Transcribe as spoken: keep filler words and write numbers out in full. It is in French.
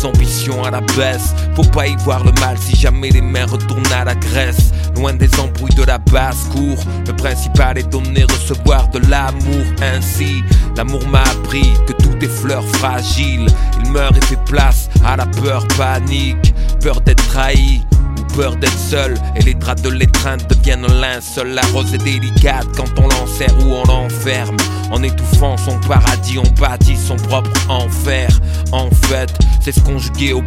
ambitions à la baisse. Faut pas y voir le mal si jamais les mains retournent à la Grèce. Loin des embrouilles de la basse-cour, le principal est donner, recevoir de l'amour. Ainsi, l'amour m'a appris que tout est fleur fragile. Il meurt et fait place à la peur, panique, peur d'être trahi ou peur d'être seul. Et les draps de l'étreinte deviennent un linceul. La rose est délicate quand on l'enserre ou on l'enferme. En étouffant son paradis, on bâtit son propre enfer. En fait, c'est se conjuguer au